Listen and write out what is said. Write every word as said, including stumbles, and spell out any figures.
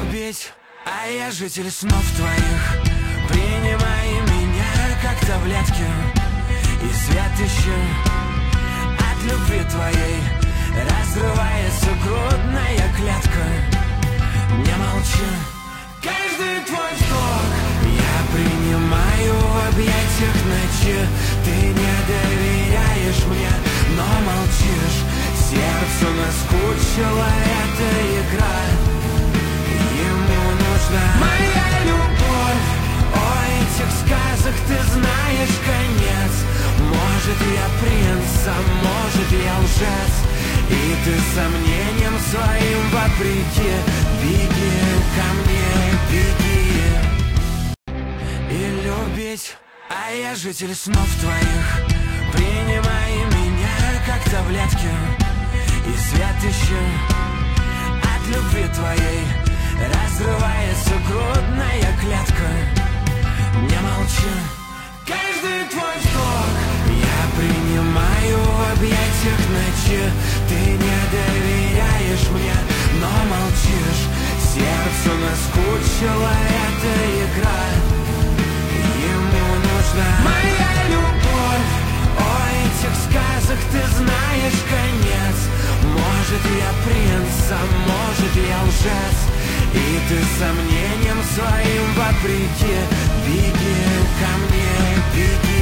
любить, а я житель снов твоих. Принимай меня как таблетки, и свет ищи от любви твоей. Разрывается грудная клетка. Не молчи, каждый твой вдох я принимаю в объятиях ночи. Ты не доверяешь мне, но молчишь. Сердцу наскучила эта игра. Ему нужна моя любовь. О этих сказах ты знаешь конец. Может я принц, а может я лжец. И ты сомнением своим вопреки беги ко мне, беги. И любить, а я житель снов твоих. Принимай меня как таблетки, и свет ищи от любви твоей. Разрывается грудная клетка. Не молчи, каждый твой вдох я принимаю в объятиях ночи. Ты не доверяешь мне, но молчишь. Сердцу наскучила эта игра. Ему нужна моя любовь. О этих сказах ты знаешь конец. Может я принц, а может я лжец. И ты сомнением своим вопреки беги ко мне, беги.